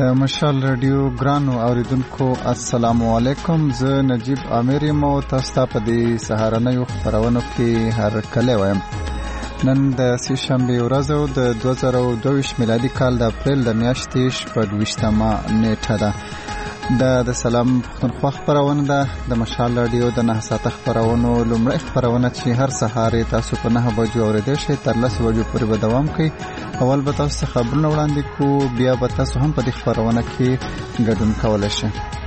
د مشال رادیو ګرانو اوریدونکو السلام علیکم. زه نجیب امیر یم او تاسو ته په دې سهارنیو خبرونو کې هر کله وایم. نن د سهشنبه ورځ او د 2022 میلادي کال د اپریل د میاشتې 28مه نیټه ده. د سلام پښتونخوا خبرونه ده د مشال رادیو د 9 ساعته خبرونو لومړی خبرونه چې هر سهار تاسو په 9 بجو اوریدئ شئ تر 10 بجو پورې به دوام کوي. اول به تاسو خبرونه وړاندې کوو، بیا به تاسو هم په دې خبرونه کې ګډون کولی شئ.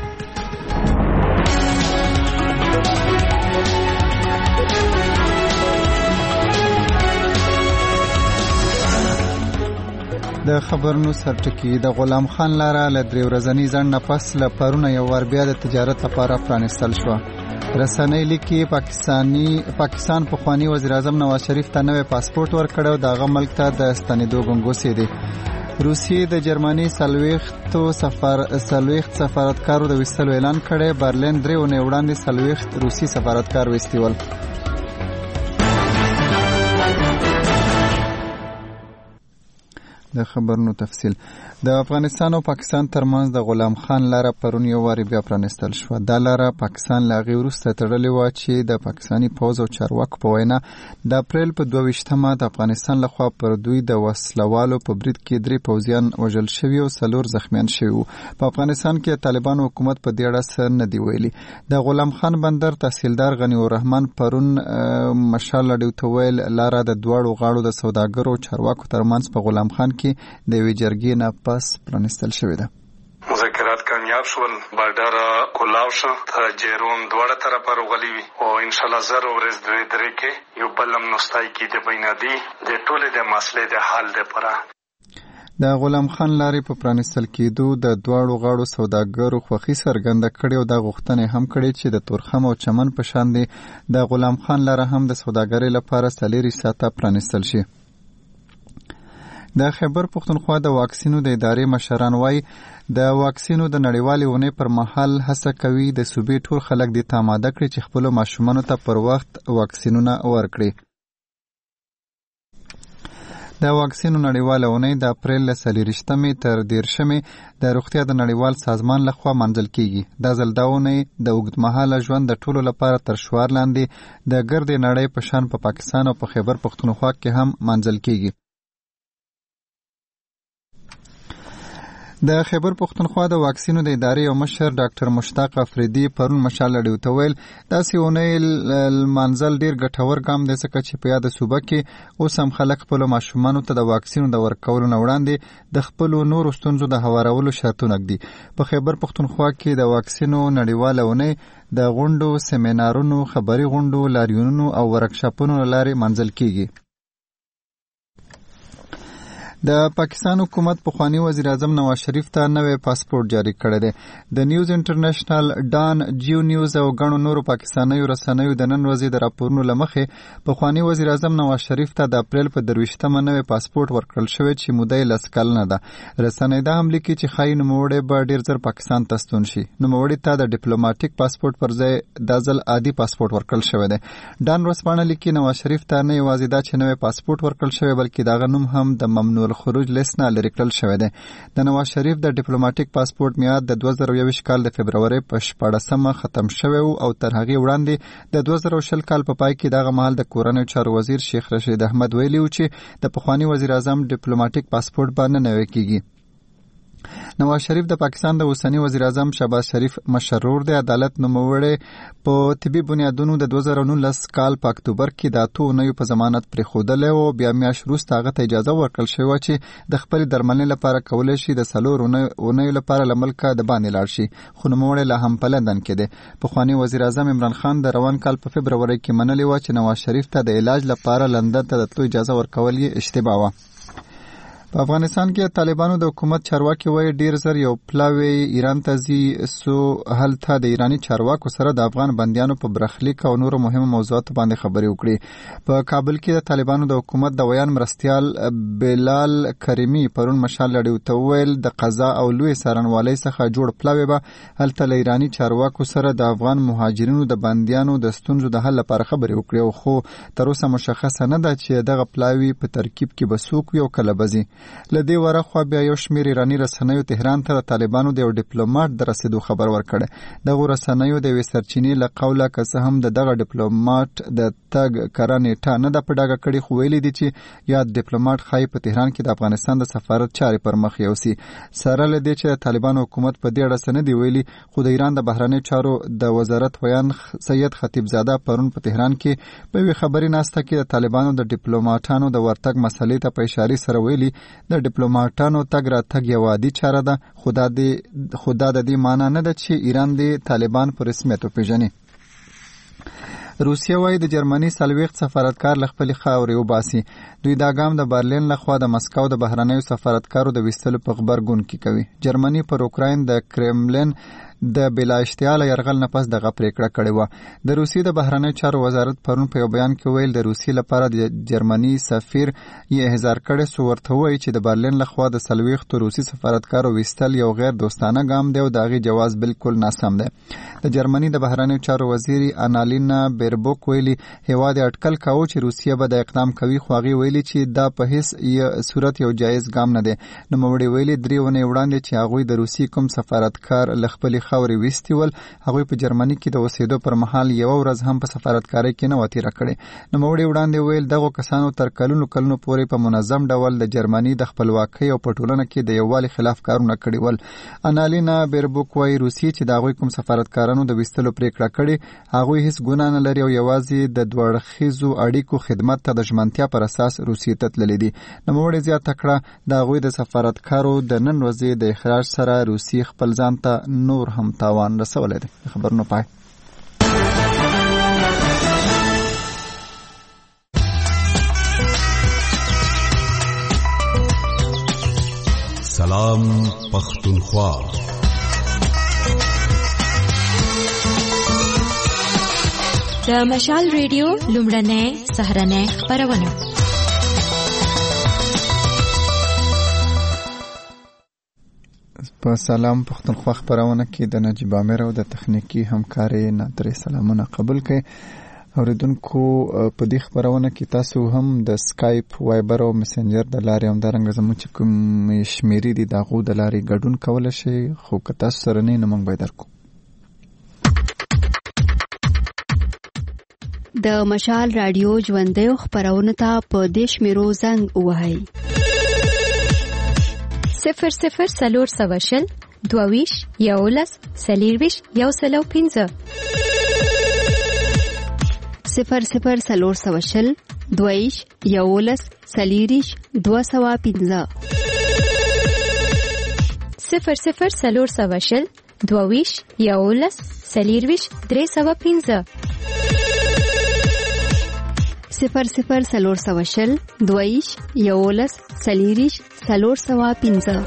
د خبرونو سرټکی د غلام خان لاره له 3 ورځنی ځنډ نه پس له پرونه یو ور بیا د تجارت لپاره پرانستل شو. رسنۍ لیکي پاکستان پخوانی وزیر اعظم نواز شریف ته نوې پاسپورت ورکړو، دغه ملک ته د ستنېدو ګنګوسې دي. روسیې د جرمني سلويخت سفارتکارو د وستلو اعلان کړی. برلین 3 اونۍ وړاندې سلويخت روسي سفارتکار وستیول. د خبرونو تفصیل. د افغانستان او پاکستان ترمنځ د غلام خان لاره پرون یو واری بیا پرانستل شو. دا لاره پاکستان لا غیر وروسته تړلې و چې د پاکستانی پوځ او چارواکو په وینا د اپریل په 22مه د افغانستان لخوا پر دوی د وسلوالو په برید کې 3 پوځیان وژل شوي او 4 زخمیان شوي. په افغانستان کې طالبانو حکومت په دې اړه څه نه دی ویلي. د غلام خان بندر تحصیلدار غنی الرحمن پرون مشال رادیو ته ویل لاره د دواړو غاړو د سوداګرو او چارواکو ترمنځ په غلام خان کې د وی جرګې نه پس پرانستل شوې ده. مذاکرات کامیاب شول، بارډر کولاو شو، تاجرون دواړه طرفه راغلي وي او ان شاء الله زر ورځ درې کې یو بلم نوستای کې د بینادي د ټولې د مسلې د حل لپاره. د غلام خان لارې په پرانستل کېدو د دواړو غاړو سوداګرو خوښي څرګنده کړې او د غوښتنې هم کړې چې د تورخم او چمن په شان دی د غلام خان لاره هم د سوداګرۍ لپاره 4 ساعته پرانستل شي. د خیبر پښتونخوا د واکسینو د ادارې مشران وایي د واکسینو د نړیوالې اونۍ پر مهال هڅه کوي د صوبې ټول خلک دې ته آماده کړي چې خپلو ماشومانو ته پر وخت واکسینونه ورکړي. د واکسینو نړیواله اونۍ د اپریل له 24مې تر 30مې د روغتیا د نړیوال سازمان لخوا منځل کیږي. د ځل دا اونۍ د اوږدمهاله ژوند د ټولو لپاره تر شعار لاندې د ګردې نړۍ په شان په پاکستان او په خیبر پښتونخوا کې هم منځل کیږي. د خیبر پښتونخوا د واکسینو د ادارې یو مشر ډاکټر مشتاق افریدي پرون مشال رادیو ته ویل داسې اونۍ منځل ډیر ګټور ګام دی ځکه چې په یاده صوبه کې اوس هم خلک خپلو ماشومانو ته د واکسینو د ورکولو نه وړاندې د خپلو نورو ستونزو د هوارولو شرطونه ږدي. په خیبر پښتونخوا کې د واکسینو نړیواله اونۍ د غونډو، سیمینارونو، خبري غونډو، لاریونونو او ورکشاپونو له لارې منځل کیږي. د پاکستان حکومت پخوانی وزیر اعظم نواز شریف ته نوې پاسپورت جاری کړی دی. د نیوز انټرنیشنل، ډان، جیو نیوز او غنو نورو پاکستانیو رسنیو د نن ورځې د راپورونو لمخې پخوانی وزیر اعظم نواز شریف ته د اپریل په 23مه نوې پاسپورت ورکړل شوی چې موده یې 10 کلنه ده. رسنۍ دا هم لیکي چې ښایي نوموړی به ډیر زر پاکستان ته ستون شي. نوموړي ته د ډیپلوماټیک پاسپورت پر ځای د ځل عادي پاسپورت ورکړل شوی دی. ډان ورځپاڼه لیکي نواز شریف ته نه یوازې دا چې نوې پاسپورت ورکړل شوی بلکې دغه نوم هم د ممنوع خروج لیست نه لرې کړل شوی دی. د نواز شریف د ډیپلوماټیک پاسپورت میعاد د 2021 کال د فبرورۍ په 14مه ختم شوی او تر هغې وړاندې د 2020 کال په پای کې دغه مهال د کورنیو چارو وزیر شیخ رشید احمد ویلي و چې د پخوانی وزیر اعظم ډیپلوماټیک پاسپورت به نه نوی کیږي. نواز شریف د پاکستان د اوسنی وزیر اعظم شهباز شریف مشرور دی. عدالت نوموړی په طبي بنیادونو د 2019 کال په اکتوبر کې د 8 اونیو په ضمانت پرېښودلی او بیا میاشت وروسته هغه ته اجازه ورکړل شوې چې د خپلې درملنې لپاره کولی شي د 4 اونیو لپاره له ملکه د باندې لاړ شي، خو نوموړی لا هم په لندن کې دی. پخوانی وزیر اعظم عمران خان د روان کال په فبرورۍ کې منلې وه چې نواز شریف ته د علاج لپاره لندن ته د تلو اجازه ورکول یې اشتباه وه. په افغانستان کې طالبانو د حکومت چارواکي وایي ډیر زر یو پلاوی ایران ته ځي سو هلته د ایرانی چارواکو سره د افغان بندیانو په برخلیک او نورو مهمو موضوعاتو باندې خبرې وکړي. په کابل کې د طالبانو د حکومت د ویان مرستیال بلال کریمی پرون مشال رادیو ته ویل د قضا او لوی څارنوالۍ څخه جوړ پلاوی به هلته له ایرانی چارواکو سره د افغان مهاجرینو د بندیانو د ستونزو د حل لپاره خبرې وکړي، خو تر اوسه مشخصه نه ده چې دغه پلاوی په ترکیب کې به څوک وي او کله به ځي. لدې ورخوا بیا یو شمیر ایرانی رسنیو تهران ته د طالبانو د یو ډیپلوماټ د رسیدو خبر ورکړی. دغه رسنیو د یوې سرچینې له قوله که څه هم دغه ډیپلوماټ د تګ کره نیټه نه ده په ډاګه کړې، خو ویلي دي چې یاد ډیپلوماټ ښایي په تهران کې د افغانستان د سفارت چارې پر مخ یوسي. سره له دې چې د طالبانو حکومت په دې اړه څه نه دی ویلي، خو د ایران د بهرنیو چارو د وزارت ویان سید خطیبزاده پرون په تهران کې په یوې خبري ناسته کې د طالبانو د ډیپلوماټانو د ورتګ مسلې ته په اشارې سره ویلي د ډیپلوماټانو تګ راتګ یوه عادي چاره ده، خو دا د دې معنی نه ده چې ایران د طالبان په رسمیت وپېژني. روسیه وايي د جرمني 40 سفارتکار له خپلې خاورې وباسي. دوی دا ګام د برلین لخوا د مسکو د بهرنیو سفارتکارو د ویستلو په غبرګون کې کوي. جرمني پر اوکراین د کرملین د بلا اشتعال يرغل نه پس دغه پریکړه کړې و. د روسیې د بهرنیو چارو وزارت پرون په یو بیان کې ویل د روسیې لپاره د جرمني سفیر یې احضار کړی سو ورته وایي چې د برلین لخوا د 40 روسي سفارتکارو ویستل یو غیر دوستانه ګام دی او د هغې جواز بالکل ناسم دی. د جرمني د بهرنیو چارو وزیر انالینا بیربوک ویلي هیواد اټکل کاوه چې روسیه به د اقدام کوي، خو هغې ویلي چې دا په هیڅ صورت یو جایز ګام نه دی. نوموړي ویلي 3 ونې وړاندې چې هغوی د روسي کوم سفارتکار له خپلې خاورې ویستي ول، هغوی په جرمني کې د اوسېدو پر مهال یو ورځ هم په سفارتکارۍ کې نه و تېره کړې. نوموړي وړاندې ویل دغو کسانو تر کلونو پورې په منظم ډول د جرمني د خپلواکۍ او په ټولنه کې د یووالي خلاف کارونه کړي ول. انالینا بیربوک وایي روسیې چې د هغوی کوم سفارتکارانو د ویستلو پریکړه کړې هغوی هیڅ ګناه نه لري او یوازې د دوه اړخیزو اړیکو خدمت ته د ژمنتیا پر اساس روسیې ته تللي دي. نوموړي زیاته کړه د هغوی د سفارتکارو د نن ورځې د اخراج سره روسیې خپل ځان ته نور هم تاوان رسولی دی. خبرونه پای. سلام پختونخوا. د مشال ریډیو لومړنۍ سهرنۍ خپرونه. په سلام پختونخوا خپرونه کې د نجیب عامر او د تخنیکی همکاري نادري سلامونه قبول کړئ. اوریدونکو په دې خپرونه کې تاسو هم د سکایپ، وایبر او میسنجر د لارې هم دارنګه زموږ چې کوم شمیرې دي د هغو د لارې ګډون کولی شئ، خو که تاسو سره نه نو موږ به یې درکو. د مشال رادیو ژوندیو خپرونه ته په دې شمیرو زنګ ووهئ: 00 سلور سوشل 22 11 سلیرویش 105 00 سلور سوشل 22 11 سلیریش 205 00 سلور سوشل 22 11 سلیرویش 305 00 سلور سوشل 22 11 سلیریش 305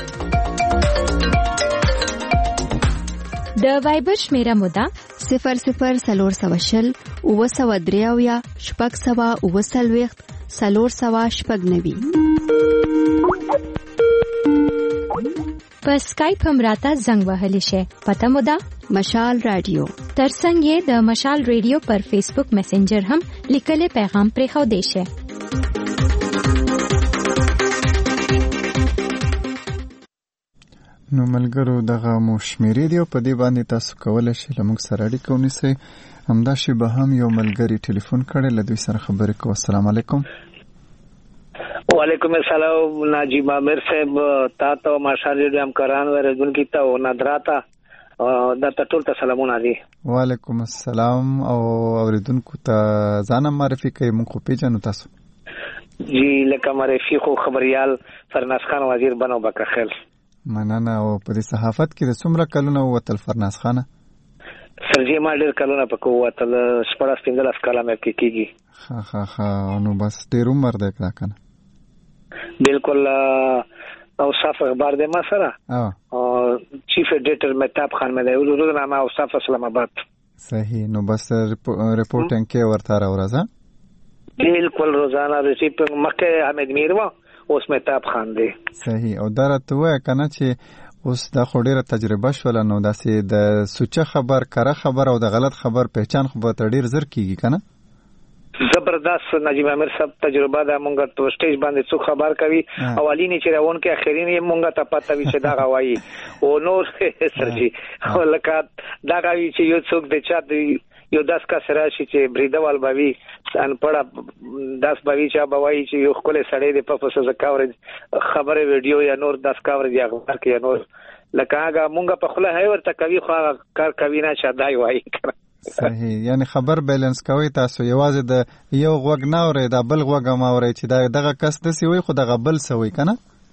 د وایبر شمیره مودا 00 سلور سوشل 903 شپږ سوه 9 سلور سوه شپږ 90. په سکایپ هم راته زنګ وهلی شي. پته مودا مشال رادیو. ترڅنګ یې د مشال ریډیو پر فیسبوک میسنجر هم لیکلي پیغام پرې خو دی شي. نو ملګرو دغه مو شمیرې دی او په دې باندې تاسو کولی شئ له موږ سره اړیکه ونیسئ. همداشې به هم یو ملګري ټلیفون کړی، له دوی سره خبرې کوو. السلام علیکم. وعلیکم السلام ناجیب عامر صاحب، تا ته مشال ریډیو همکاران ورزونکي ته او نادراته دا ټول ته سلامونه دي. وعلیکم السلام. او اوریدونکو ته ځان معرفي کوي، موږ خو پیژنو تاسو. جی لکه معرفي خو خبريال فرناز خان وزیر بنو بکخل. مننه. او په دې صحافت کې د څومره کلونه وتل فرناز خانه؟ سرجی ما ډېر کلونه پکې وتل، 15 کاله مې کې کېږي. ها نو بس ډېر عمر دی که کنه؟ بالکل. اوصاف اخبار دی ما سره او چیف ایڈیټر مهتاب خان مې دی، روزنامه اوصاف اسلام آباد. صحیح. نو بس ریپورټینګ کې ورته راورځه؟ بالکل روزانه ریپورټینګ مکه حمید میر و اوس مهتاب خان دی. صحیح. او دا راته وایه کنه چې اوس دا خو ډېره تجربه شوله، نو داسې د سوچه خبر، کره خبر او د غلط خبر پہچان خو به ته ډېر زر کېږي که نه؟ زبردست نجیب امیر صاحب تجربه دا مونږ ته سټیج باندې څو خبر کوي اولینی چې راون کې اخرینی مونږ ته پته وي چې دا غوایي او نور سرجی لکه دا غوي چې یو څوک د چا دی یو 10 کا سراشي چې بریدوال باوی ان پړه 10 باوی چې باوی چې یو خپل سړی د پروفیسور کاورج خبره ویډیو یا نور 10 کاورج یا اخبار کې نور لکه هغه مونږ په خله هي ورته کوي خو کار کوي نه شادای وایي صحیح یعنی خبر بیلانس کوي تاسو یوازې د یو غوګ نه اوري د بل غوګ ما اوري چې دغه کس د سی وي خو دغه بل سوي کنه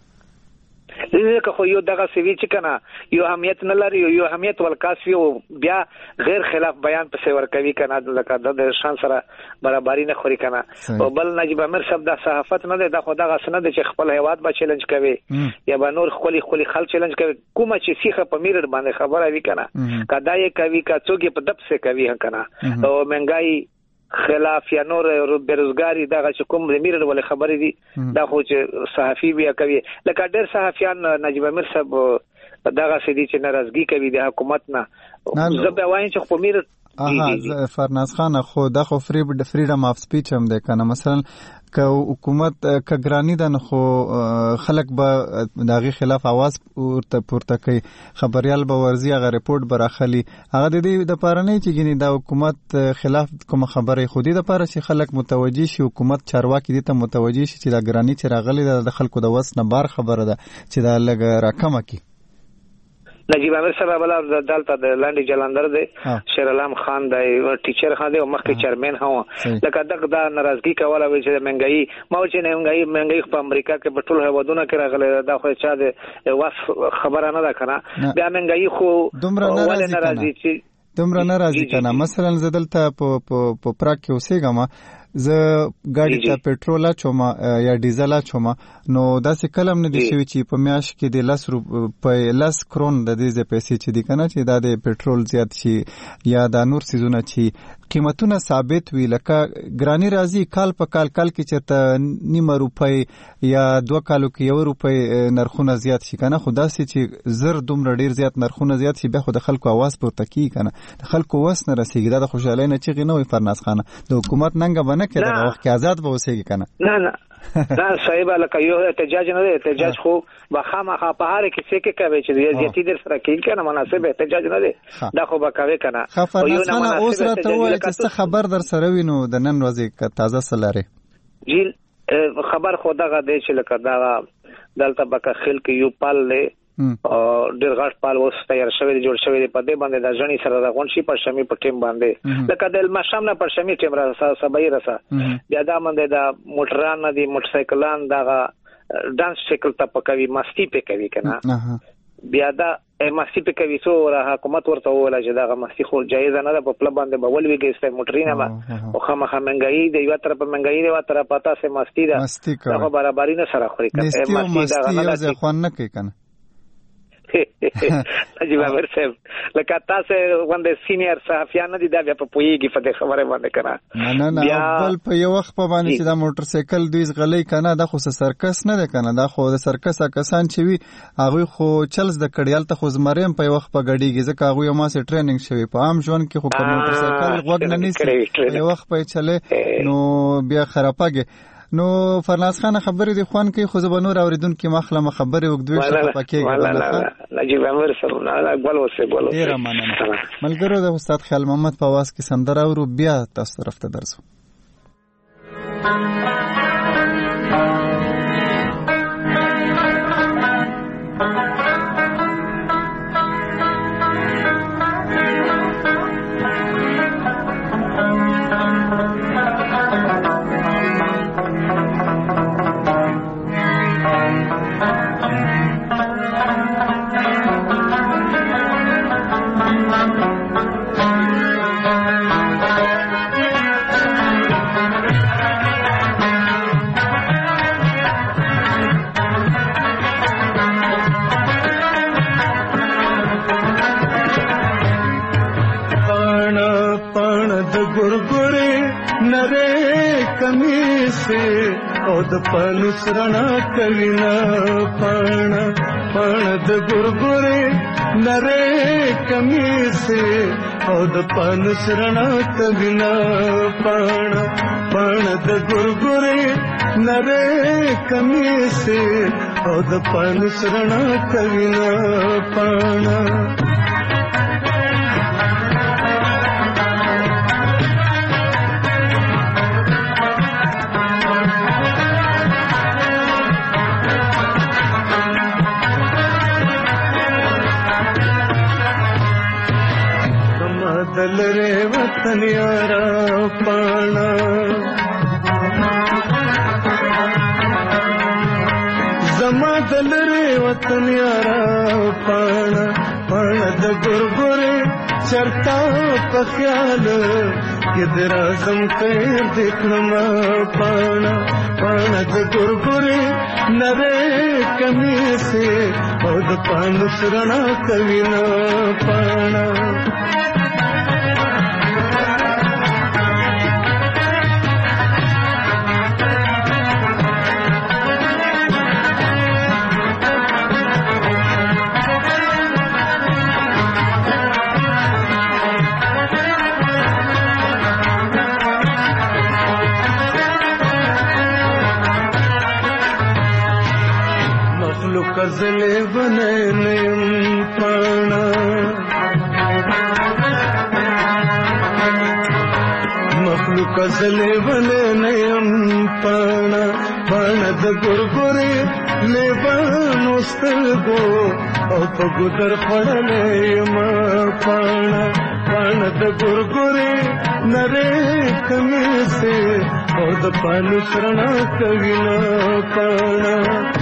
که خو یو دغه سوي چې کنه یو اهمیت نه لري یو اهمیت ولکاس یو بیا غیر خلاف بیان په سور کوي کنه لکه د شان سره برابرۍ نه خوري کنه او بل نجیب امیر صاحب د صحافت نه د خو دغه سند چې خپل هیواد به چیلنج کوي یا به نور خپل خل چیلنج کوي کومه چې سیخه په میرر باندې خبره وی کنه کدا یې کوي کا څوګي په دب سه کوي کنه او مهنګای خلاف یا نور بیروزګاری دغه چې کوم میرر ولې خبرې دي دا خو چې صحافي بیا کوي لکه ډېر صحافیان نجیب امیر صاحب دغه سړي چې ناراضګي کوي د حکومت نه زه وایم چې خو میرر فرناز خان خو دا خو فریډم اف سپیچ هم ده کنه مثلا که حکومت که ګرانی ده خو خلک به دغه خلاف आवाज پورته کوي خبريال به ورزي هغه ریپورت براخلي هغه د دې د پاره نه چې ګنې د حکومت خلاف کوم خبره خودي د پاره چې خلک متوجي شي حکومت چارواکي دي ته متوجي شي چې د ګرانی چې راغلي د خلکو د وس نه بار خبره ده چې دا لګ راکمه کی نجیب امیر صاحب بل دلته د لاندې جلندر دی شیر علام خان دی ټیچر خان دی او مخکې چیرمن هو لکه دغه د ناراضګي کوله وی چې منګي ما چې منګي په امریکا کې په ټول هوادونه کې راغله دا خو چا د واس خبره نه ده کنه بیا منګي خو ولې ناراضي چې دومره ناراضي کنه مثلا زدلته په پراک کې اوسېګم زه ګاډي ته پټرول اچوم یا ډیزل اچوم نو داسې کلم نه دي شوی چې په میاش کې د 10 کرون د دې پیسې چې دي کنه چې دا د پټرول زیات شي یا د نور سيزونه چې قیمتونه ثابت وي لکه ګرانی راځي کال په کال کې چرته نیمه روپۍ یا 2 کالو کې 1 روپۍ نرخونه زیات شي کنه خو داسې چې زر دومره ډیر زیات نرخونه زیات شي به خو د خلکو आवाज پورته کی کنه د خلکو وس نه رسیږي دا د خوشاله نه چیغې نه وي فرناز خان د حکومت ننګ بنه کې دا وخت کې آزاد به اوسېږي کنه نه دا صاحب لکه یو احتجاج نه دی احتجاج خو بخامه په هر کې څه کې کوي چې زیاتی در سره کې کنه مناسب احتجاج نه دی دا خو به کوي کنه او یو نه اوس راته وایي چې خبر در سره وینو د نن ورځې تازه سلاره جیل خبر خو دغه دی چې لکه دا دلته بکه خل کې یو پال له او ډیر غټ پال اوس تیار شوی جوړ شوی په دې باندې د ځنی سره د غونشي پر شمی په ټیم باندې لکه د مشام نه پر شمی ټیم را سبای رسا بیا دا باندې د موټران دي موټر سایکلان دا ډانس سایکل ته پکوي مستی په کوي کنه بیا دا مستی په کوي سو را حکومت ورته ولا چې دا مستی خو جایز نه ده په پل باندې بول ویږي موټرینه ما او خامخا منګای دی یو طرف منګای دی یو طرف پتا سه مستی ده دا برابرۍ نه سره خوري کنه مستی دا نه خوان نه کوي کنه نجیب امیر صاحب لکه تاسو باندې سینیئر صحافیان دي دا بیا په پویږي په دې خبره باندې کنه نه بل په یو وخت په باندې چې دا موټر سایکل دوی غلې کنه دا خو سرکس نه ده کنه دا خو د سرکس کسان چې وي هغه خو چلز د کډیال ته خو زمریم په وخت په غړیږي ځکه هغه ما سه ټریننګ شوی په عام ژوند کې خو موټر سایکل وګ نه نیسي یو وخت په چله نو بیا خراباږي نو فرناز خان خبرې دی خوان کې خو زبنور اوریدونکو مخله خبرې وګدوي چې پکې نجیب امیر صاحب نه اقبال وسه بولو ډیر مننه ملګرو د استاد خیال محمد په आवाज کې سندره ورو بیا تاسو طرف ته درځو د پانوس رڼا کوي نه پاڼه د ګورګورې نری کمیسه او د پانوس رڼا کوینا پاڼه پاڼه د ګورګورې نره کمیسه او د پانوس رڼا کوینا پاڼه دلره وطن یارا پانا زما دلره وطن یارا پانا پانا د ګورګورې چرتا په خیال کې درازم تیر دکھنم پانا پانا د ګورګورې نره کمیسه او د پانوس رڼا کوینا پانا کزلے بنے نیم پانا مخلوق کزلے بنے نیم پانا پانا د ګورګورې لیبانو سترګو او په ګودر پړلې ما پانا پانا د ګورګورې نره کمیسه او د پانوس رڼا کوینا پانا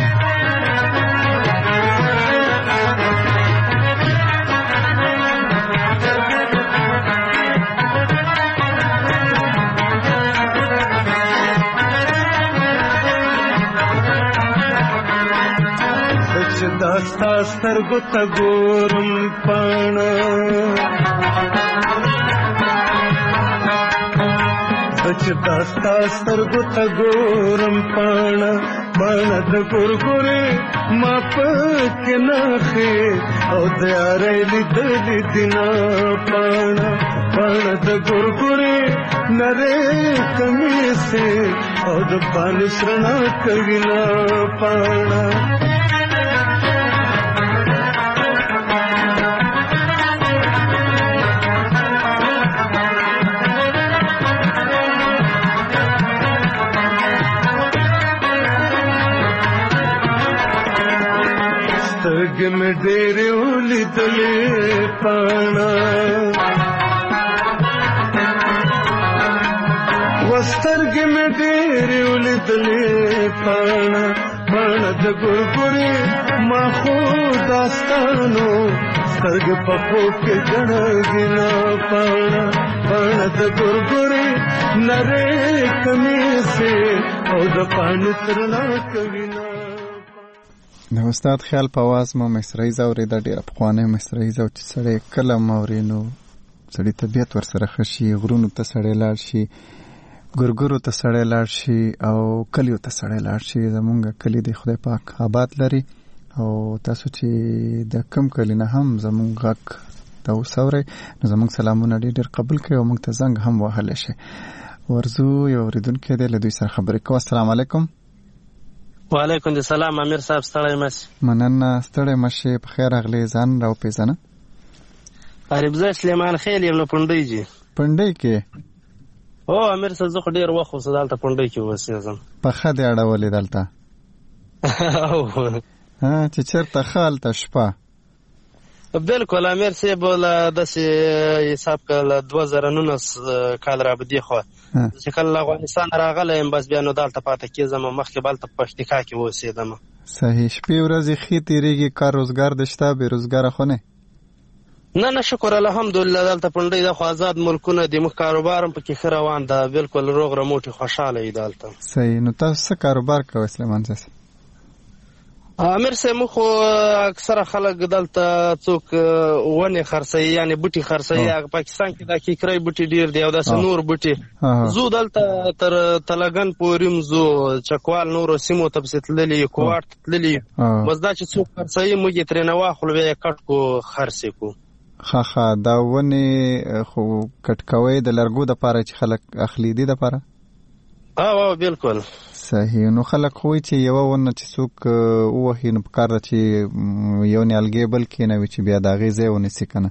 داستا سترګو ته ګورم پاڼه چې داستا سترګو ته ګورم پاڼه پاڼه د ګورګورې ما پکې نښې او د یارۍ لیدلې دینا پاڼه پاڼه د ګورګورې نرې کمیسې او د پانوس رڼا کوینا پاڼه سترګې مې ډېرې ولیدلې پاڼه سترګې مې ډېرې ولیدلې پاڼه پاڼه د ګورګورې ما خو داستانو سترګې په خوب کې ګڼګینا پاڼه پاڼه د ګورګورې نرې کمیسې او د پانوس رڼا کوینا د استاد خیال په आवाज مو مصریزه اورېده ډېره پخوانۍ مصریزه او چې سړی کله م اوري نو سړي طبیعت ورسره ښه شي غرونو ته سړی لاړ شي ګورګورو ته سړی لاړ شي او کلیو ته سړی لاړ شي زمونږ کلی دی خدای پاک آباد لري او تاسو چې د کم کلی نه هم زمونږ غږ ته وسورئ نو زمونږ سلامونه ډېر قبول کړئ او موږ ته زنګ هم وهلی شي ورځو یو اورېدونکی دی له دوی سره خبرې کوو السلام علیکم وعلیکم السلام امیر صاحب ستړی مشي مننه ستړی مشي په خیر راغلی ځان راوپېژنه غریبزی سلیمان خیل یم له پنډۍ جي پنډۍ کې او امیر صاحب زه خو ډېر وخت اوس دلته پنډۍ کې اوسېږم پخه دې اړولې دلته چې چېرته ښه هلته شپه بالکل امیر صاحب له داسې حساب که له 2019 کال رابدې خوا چې کله افغانستان راغلی یم بس بیا نو دلته پاته کېږم مخکې به هلته په پکتیکا کې اوسېدم صحیح شپې ورځې ښې تېرېږي کار روزګار دې شته بې روزګاره خو نه نه شکر الحمدلله دلته پنډۍ ده خو آزاد ملکونه دي موږ کاروبار هم پکې ښه روان ده بالکل روغ رموټې خوشحاله یي دلته صحیح نو تاسو څه کاروبار کوئ سلیمان صاحب امیر صاحب موږ خو اکثره خلک دلته څوک ونې خرڅوي یعنې بوټي خرڅوي پاکستان کې دا کیکرۍ بوټي ډېر دي او داسې نور بوټي زو دلته تر تلګن پورې م زو چکوال نورو سیمو ته پسې تللي یو کوواټ ته تللي بس دا چې څوک خرڅوي موږ یې ترېنه واخلو بیا یې کټ کو خرڅې کو خا دا ونې خو کټکوي د لرګو د پاره چې خلک اخلي دي د پاره. او بالکل صحیح. نو خلک خو چې یو ونه چې څوک وهي نو پکار ده چې یو نیالګي بل کې نه وي چې بیا د غیزه ونیسي کنه.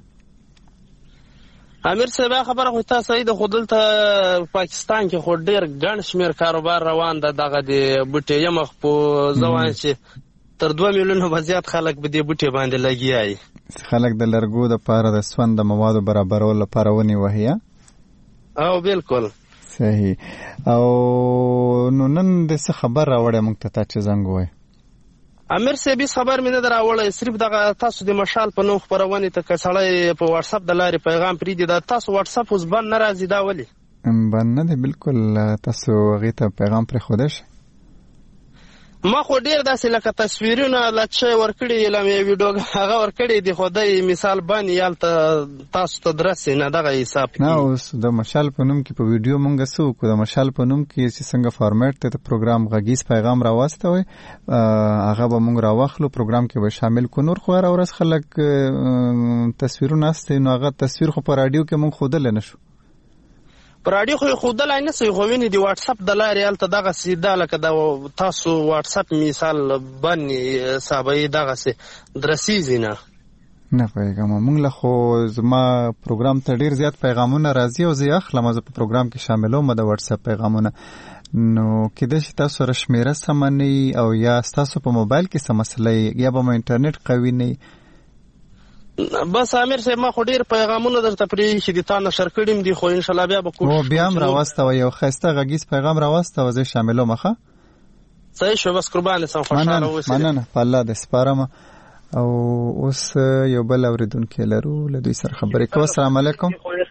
امیر صاحب خبره خو تاسو د خودل ته پاکستان کې خو ډیر ګڼ شمیر کاروبار روان ده دغه د بوټي یمخ په ځوان چې تر 2 میلیونه زیات خلک به دې بوټي باندې لګیایي. خلک د لرګو د پاره د سوند د موادو برابرولو لپاره ونی وهیا. او بالکل صحیح. او نو نن د څه خبر راوړې موږ ته چې زنګ وای امیر صاحب خبر مې نه دراوړې صرف دغه تاسو د مشال په نوم خبرونه ته کسړې په واتس اپ د لارې پیغام پری دی دا تاسو واتس اپ اوس بند ناراضي دا ولي بند نه بالکل تاسو غي ته پیغام پر خوده شي. ما خو ډیر داسې لکه تصویرونه لکه ورکړي لمه ویډیو هغه ورکړي دی خدای مثال باندې یالته تاسو ته درسې نه دغه حساب نه اوس د مشال په نوم کې په ویډیو مونږ سو کو د مشال په نوم کې چې څنګه فارمیټ ته پروګرام غږیز پیغام راوستوي هغه به مونږ راوخلو پروګرام کې به شامل کو. نور خو هر ورځ خلک تصویرونه است نو هغه تصویر خو په رادیو کې مونږ خودل نه شو پر اړیو خو خودلای نه سي خو ویني دی واتس اپ د لارې الته دغه سیده لکه د تاسو واتس اپ مثال باندې حسابي دغه سي درسيزي نه پیغام مونږ له خو زما پروګرام ته ډیر زیات پیغامونه راځي او زه اخلم زه په پروګرام کې شاملوم د واتس اپ پیغامونه. نو کله چې تاسو رشمیره سمنی او یا تاسو په موبایل کې سم مسلې یا به انټرنیټ قوي نه بس امیر صاحب ما خو ډیر پیغامونه درته پرې چې د تا نشر کړم دي خو ان شاء الله بیا به کوم او بیا هم راوستو یو خسته غږیز پیغام راوستو زه شاملوم مخه. صحیح شو بس قربان سم خوشاله اوسئ. مننه په الله د سپارم. او اوس یو بل اوریدونکو لرو له دوی سره خبرې کوو. السلام علیکم.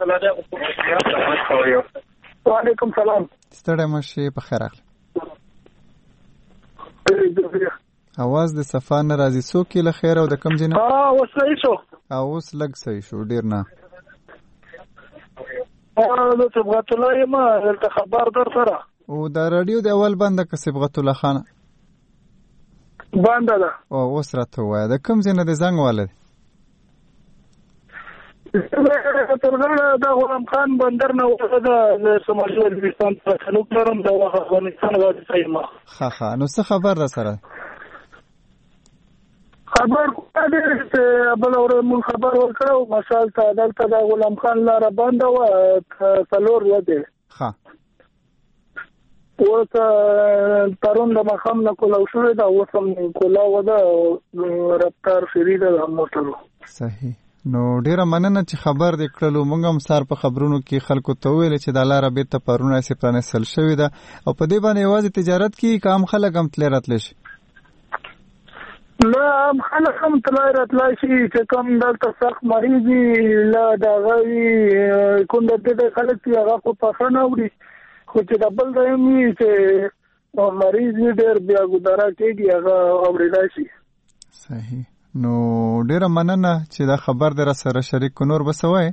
وعلیکم سلام. ستړی مشه په خیر اخلي. اواز د صفا نه راځي څوک له خیر او د کم ځای نه اوس صحیح شو اوس لږ صحیح شو ډیر نه نو صبغت الله ما دلته خبر در سره او دا رادیو د اول بنده که صبغت الله خان بنده ده او اوس راته وای د کم ځای نه د زنګ والد ترغه د غلام خان بندر نه وځه د سماجي وزیرستان په تعلق لرم د افغانستان غواړي سیمه ها نو څه خبر را سره خبر کوته چې بل اور مون خبر ورکړو مشال ته دلته د غلام خان لاره بنده و څلور وته ها ورته پرون د مخام نه کولاو شو دا وسم کولاو ده رفتار شریده موټر. صحیح. نو ډیره مننه چې خبر دې کړلو. مونږ هم سار په خبرونو کې خلکو ته ویل چې د لاره به ته پرونه سي پرانه سل شوې ده او په دې باندې یوازې تجارت کې کام خلک هم تل راتل شي لا خلک هم تل راتل شي چې کوم دلته سخت مریضي لا دا غوي کوم د دې خلک چې هغه په پخنه وړي خو چې دبل دایمي چې مریض ډېر بیا ګذاره کوي هغه اورېدای شي. صحیح. نو ډیره مننه چې دا خبر در سره شریک نور بسوي.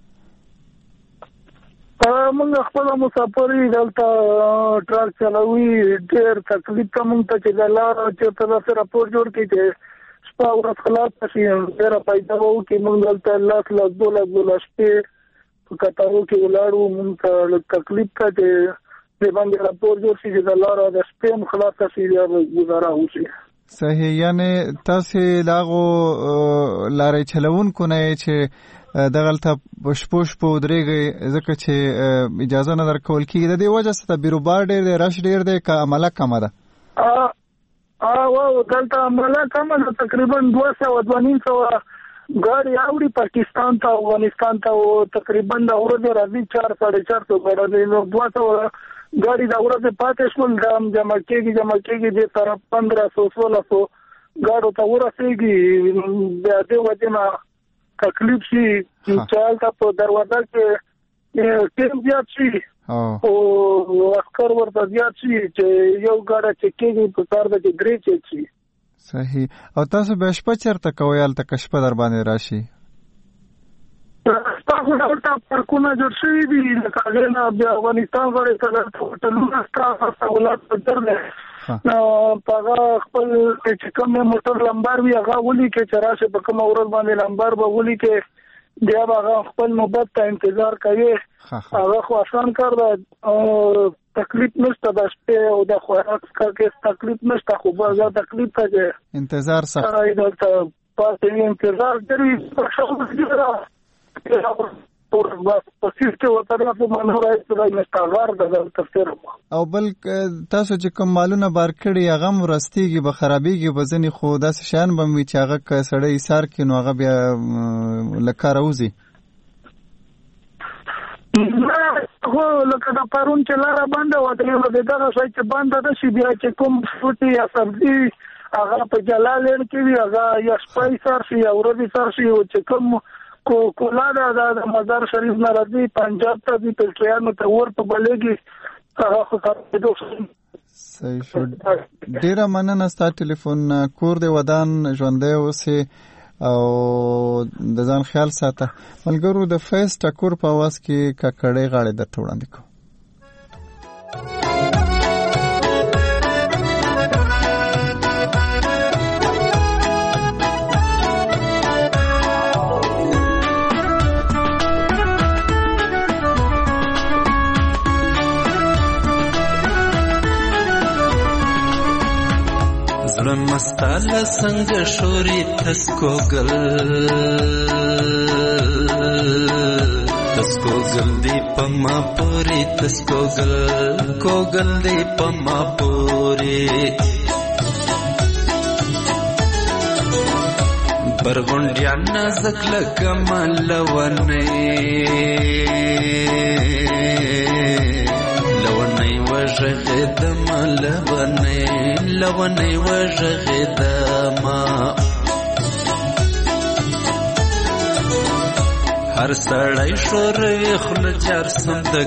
موږ خپل مسافرې دلته ټرک چلوي ډېر تکلیف کوم ته چې د لار چې په سره راپور جوړ کړي چې شپه ورځ خلاص شي ډېر پیدا وو کې موږ دلته الله شپې په کتارو کې ولاړو موږ ته تکلیف ته چې باندې راپور جوړ شي چې د لار د شپې خلاص شي یا گزاره وشي. صحیح. یعنی تاسو لاغو لارې چلون کو نه چې دغلته پښپوش په درېږي ځکه چې اجازه نه درکول کیږي د دې وجه څخه بیروبار ډېر دی رش ډېر دی که عمله کمه ده دلته عمله کمه ده تقریبا 200 ګاډي اوړي پاکستان ته افغانستان ته او تقریبا د ورځې راځي 4-4.5 ګاډي نو 200 ګاډي د ورځې پاتې شول دام جمع کېږي د طرف 1500-1600 ګاډو ته ورسېږي د دې وجه نه تکلیف شي چې چالت په دروازه کې ټیم زیات شي او عسكر ورته زیات شي چې یو ګاډه چې کېږي په کار د درې شي. صحیح. او تاسو به شپه چرته کوئ الته کشپ در باندې راشي تاسو دلته پارکونه جوړ شوي دي لکه نه د افغانستان غړي ته هوټلونه تاسو ولات درنه پاغه خپل چې کوم موټر لمبر وی هغه ولي کې چې راشه په کوم ورځ باندې لمبر به ولي کې بیا هغه خپل نوبت ته انتظار کوي. هغه خو آسان کار ده او تکلیف نشته د شپې او د خوراک کې تکلیف نشته خو به تکلیف ته انتظار سخت دلته پاتې انتظار کوي په شاو پر پسیس کې وتره په منوره استرای مستغار د تفسیر او بل تاسو چې کوم مالونه بار کړی هغه مرستيږي به خرابېږي به ځنې خو داسې شان به وي چې هغه سړی ایثار کړي نو هغه بیا له کاره وځي. هو لکه د پرون چې لاره بنده وه د دغه شی چې بنده ده شي بیا چې کوم فروټي یا سبزي هغه په جلالین کې وي هغه یا شپه ایثار شي یا ورځ ایثار شي او چې کوم کولا د مزار شریف نه راځي پنجاب ته دي پټریانو ته ورته بلېږي هغه خو تاسو صحیح شو. ډیره مننه ستاسو ټلیفون کور دی ودان ژوندۍ اوسې او د ځان خیال ساته. ملګرو د فیس ټکور په आवाज کې ککړې غاړې درته وړاندې کوم. مستاله څنګه شوري تسکوګل دی پما پوری تسکوګل کوګل دی پما پوری برغونډیا نازک لکمل ونه وژغدم لونی وژغدم هر سړی شوروي خوله جرسم د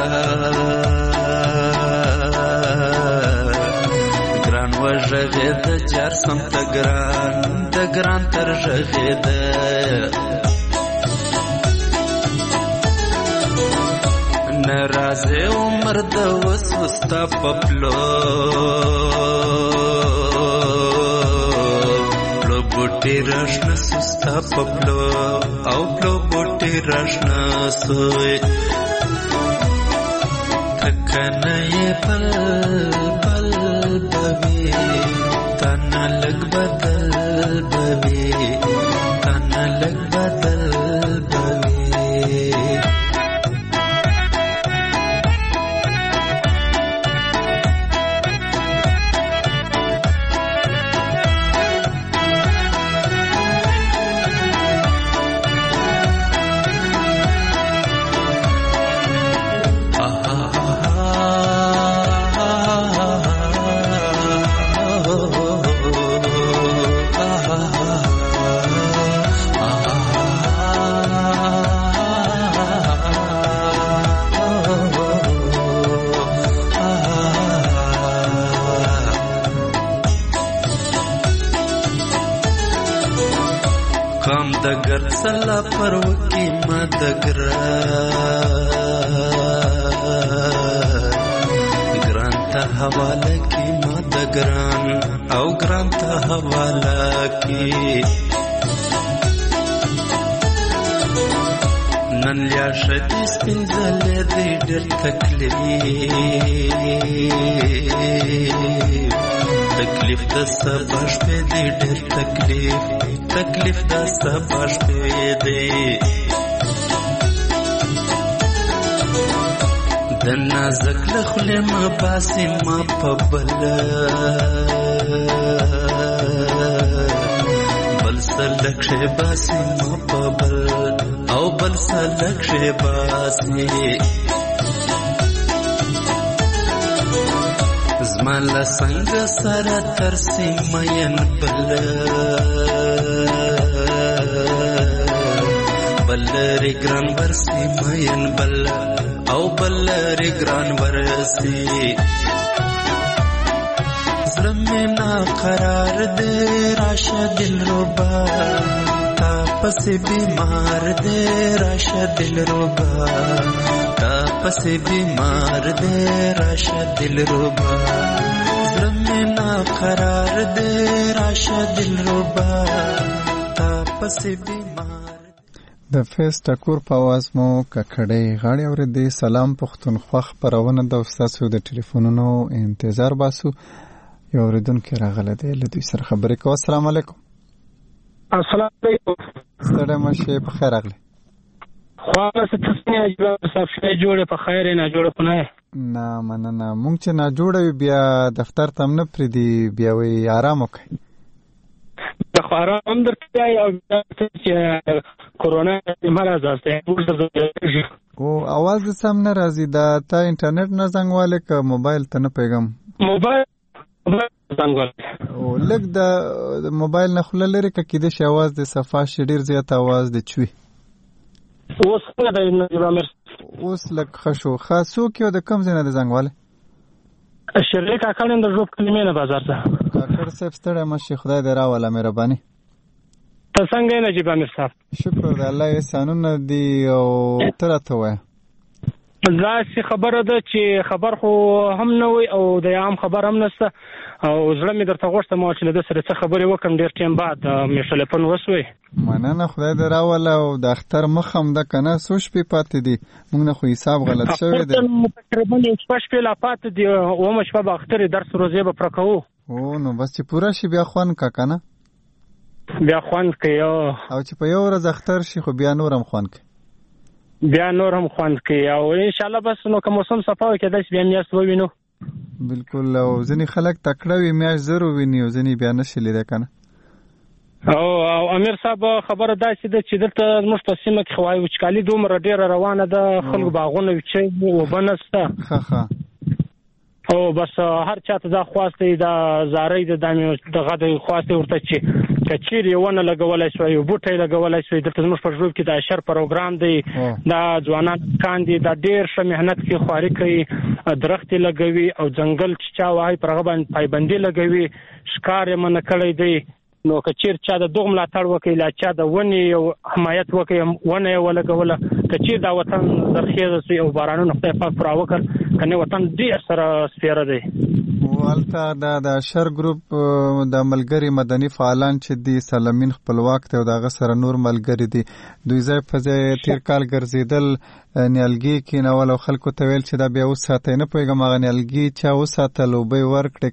ګران وژغد جرسم د ګران تر ژغد نرازه عمر د وسوستا پپلو پلو بوټي راشنه سستا پپلو او پلو بوټي راشنه سوی تکنه پل پل بوي تانا لګ بدل بوي تانا لګ بدل بوي دگر سلا پروکی ما گران تا حواله کی ما دگران او گران تا حواله کی نن لیا شدی سپینزلی دی ډیر تکلیف د سبا شپې دی ډیر تکلیف د سبا شپې دی د نازک لخلې ما باسي ما په بل سلک شي باسي ما په او بل سلک شي باسي زمان لسنگ سر ترسی مین بل ری گران برسی مین او بل ری گران برسی زلمینا قرار دے راشا دل ربا تا پس بیمار دے راشا دل ربا پس بیمار دے راشا دل ربا زلمینا قرار دے راشا دل ربا تا پس بیمار. د فیس ټکور په आवाज مو ککړې غاړي اوریدي. سلام پښتونخوا خبرونه د استادو د ټلیفونونو انتظار باسو. یو اوریدونکو راغله دی له دوی سره خبرې کوو. السلام علیکم. السلام علیکم. ستړی مشه په خیر راغلی. خو څه څنګه جوړ صفه جوړه په خیر نه جوړه پنه نه مننه. مونږ چې نه جوړه بیا دفتر تم نه پریدي بیا وی آرام وکړي. د خارام درته او چې کورونا مرز است او आवाज سم نه راځي. دا تا انټرنیټ نه زنګواله ک موبایل ته نه پیغام موبایل زنګواله او لګ د موبایل نه خله لري ک کېده شي आवाज د صفه شډیر زیات आवाज د چوي. اوس څنګه د نظامر اوس لک خشو خاصو کې د کم زنه د زنګواله شرلی کاکړ د ژوب کلمې نه بازار ته کاکړ صاحب ستړی مشه خدای دې راوله مهرباني. ته څنګه نه جیب امیر صاحب؟ شکر د الله احسانونه دي او ترته وای. دا څه خبره ده چې خبر خو هم نه وي او د عام خبر هم نشته او زړه مې درته غوښته ما چې د سره څه خبرې وکم ډیر ټیم بعد مې ټلیفون وسوي. مننه خدای دې راوله او د اختر مخ هم د کنه سوش په پاتې دي. موږ نه خو حساب غلط شوی دی. تقریبا شپه شپه لا پاتې دي او مې شپه به اختر درس روزه به پرکو. او نو بس چې پورا شي بیا خوان کا کنه بیا خوان کوي او چې په یو ورځ اختر شي خو بیا نورم خوان کوي. بیا نور هم خوند کوي او ان شاء الله بس نو که موسم صفاوي کېدای شي بیا میاشت ووینو. بالکل. او ځینې خلک تکړه وي میاشت زر وویني او ځینې بیا نشي لیدای کنه. او امیر صاحب خبره داسې ده چې دلته زموږ په سیمه کې هوایي وچکالي دومره ډېره روانه ده. خلکو باغونه وچوي اوبه نشته او بس هر چاته دا خواسته دا زارۍ د دغه د خواسته ورته چې کچيري ونه لګولای شوی او بوټي لګولای شوی. دلته زموږ په ژوند کې د اشر پروګرام دی. دا ځوانان کاندي دا ډېر ښه مهنت کوي خواري کوي درخت لګوي او ځنګل چې چا وای پرغه باندې پایبندي لګوي ښکار یې من کړی دی. نو کچیر چا د دوغ ملاتړ وکړي لا چا د ونی او حمایت وکړي ونه یې ولګوله کچیر دا وطن زرخیزه سي او بارانونه خدای پاک پر وکړ کنه وطن ډېر سره سپیره دی. والته د شر ګروپ د ملګری مدني فعالان چې دی سلامین خپلواک ته او دغه سره نور ملګری دي دوی ځای په ځای تیر کال ګرځیدل نیالګي کې نو خلکو ته ویل چې دا بیا وساتای نه پوهیږم هغه نیالګي چا وساتل او به ورکړي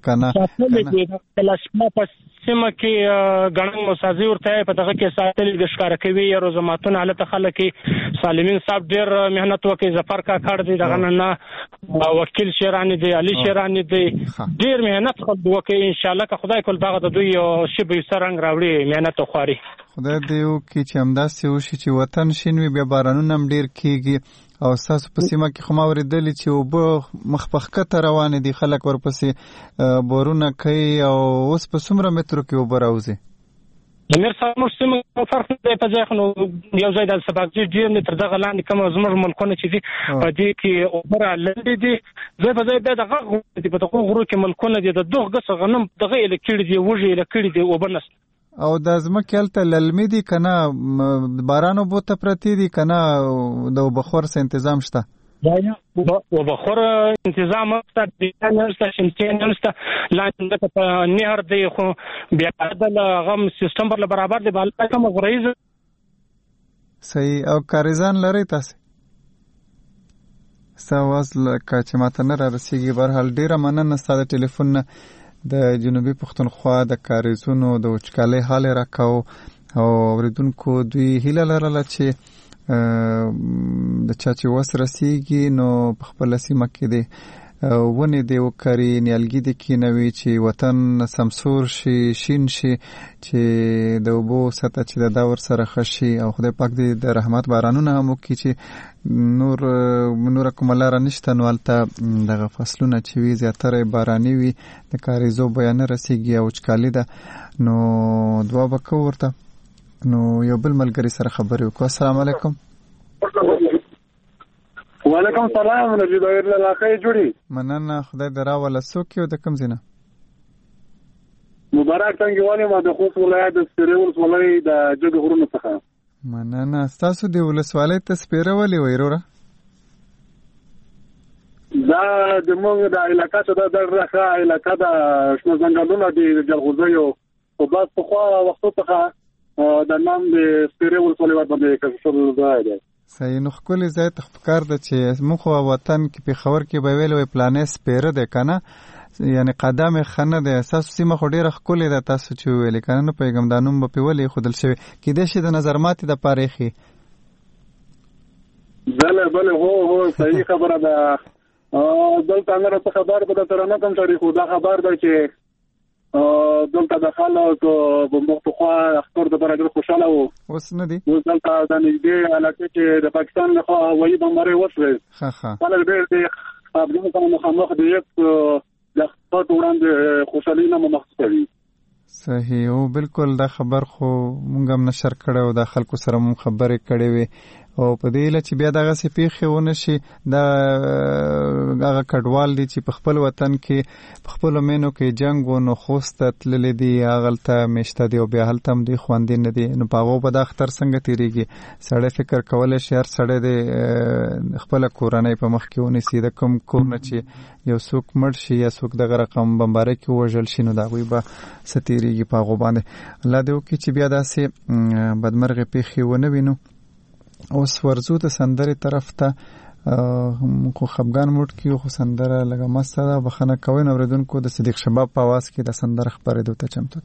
کنه سیمه کې غنم مسازي ورته په دغه کې ساتل د ښکار کوي یا روزماتون حالت خلک سالمین صاحب ډیر مهنت وکي ظفر کا کړ دی دغه نه وکیل شیرانی دی علي شیرانی دی ډیر مهنت وکي ان شاء الله که خدای کول دغه د دوی شی سرنګ راوړي مهنت خواري. خدای دې وکړي چې همداسې وشي چې وطن شینوي بیا بارانونه هم ډیر کیږي او تاسو په سیمه کې خو ما ورېدلې چې اوبه مخ په ښکته روانې دي خلک ورپسې بورونه کوي او اوس په څومره مترو کې اوبه راوځي؟ امیر صاحب موږ سیمه فرق دی په ځای نو یو ځای د سباکجي ډیر متر دغه لاندې کوم زموږ ملکونه چې دي په دې کې اوبه رالندې دي ځای په ځای بیا دغه غرو دي په دغه غرو کې ملکونه دي د دوغ ګس غنم دغه یې لکړي دي وږي لکړي دي اوبه نشته او د ځمکې هلته للمي دي که نه باران اوبو ته پرتې دي که نه د اوبخور څه انتظام شته؟ اوبخور انتظام شته نشته شمسیې نشته لاندې په نهر دی خو بیا د هغه سیستم پر برابر دی بالا کومه غوریزه صحیح. او کاریزان لرئ تاسې؟ ستا اواز لکه چې ماته نه رارسېږي. بهرحال ډېره مننه ستا د ټلیفون نه د جنوبي پښتونخوا د کاریزونو د وچکالۍ حال یې راکاو او اورېدونکو دوی هیله لرله چې د چا چې وس رسېږي نو په خپله سیمه کې دی ونې دې وکري نیالګي دې کېنوي چې وطن سمسور شي شین شي چې د اوبو سطحه چې دا ورسره ښه شي او خدای پاک دې د رحمت بارانونه هم وکړي چې نوره کومه لاره نشته نو هلته دغه فصلونه چې وي زیاتره باراني وي د کاریزو بیا نه رسېږي او وچکالي ده نو دعا به کوو ورته. نو یو بل ملګري سره خبرې وکړو. السلام علیکم. وعلیکم السلام. نجیب ایر علاقه جوړي. مننه خدای دې راوله. څوک یو د کوم ځای نه؟ مبارک څنګه ما د خوست ولایت د سپیرې ولسوالۍ د جګ غرونو څخه. مننه. ستاسو د ولسوالۍ ته سپیره ولې وایي وروره؟ دا د موږ د علاقه څخه د راخه علاقه د شنو ځنګلونو د جلغوزیو او بس په خوا وختو څخه د نام د سپیرې ولسوالۍ باندې کسر ځای دی. صحیح. نو ښکلې ځای ته ښکار ده چې زموږ خو وطن کې پېښور کې به ویل وی پلانې سپیره دی که نه، یعنې قدم یې ښه نه دی. ستاسو سیمه خو ډېره ښکلې ده، تاسو چې وویلې که نه، نه پوهېږم دا نوم به پرې ولې ایښودل شوی. کېدای شي د نظر ماتې دپاره ایښي. بله بله، هو صحیح خبره ده. دلته هغه څه خبر به درته نه کوم شریک، خو دا خبر ده چې دلته د خلک پخوا اختر دپاره ډېر خوشحاله وو، اوس نه دي. اوس دلته د نږدې علاقې کې د پاکستان لخوا هوایي بمبارۍ وشوې، خلک ډېر د افغان سره مخامخ د یک د اختر وړاندې خوشحالي نه محسوس کوي. صحیح. او بالکل دا خبر خو مونږ هم نشر کړی او د خلکو سره مونږ خبرې کړې وې، او په دې هیله چې بیا دغسې پیښې ونه شي. دا هغه کډوال دي چې په خپل وطن کې په خپلو مینو کې جنګ و، نو خوست ته تللی دي، هغلته میشته دي او بیا هلته هم دوی خوندي نه دي. نو په هغو به دا اختر څنګه تېرېږي؟ سړی فکر کولی شي هر سړی د خپله کورنۍ په مخ کې ونیسي، د کوم کور نه چې یو څوک مړ شي یا څوک دغه رقم بمبارۍ کې ووژل شي، نو د هغوی به څه تېرېږي په هغو باندې. الله دې وکړي چې بیا داسې بدمرغې پیښې ونه وینو. اوس ورځو د سندرې طرف ته. خو خفګان موډ کې خو سندره لږه مسته ده، بخښنه کوئ نو اورېدونکو. د صدیق شباب په اواز کې د سندره خپرېدو ته چمتو.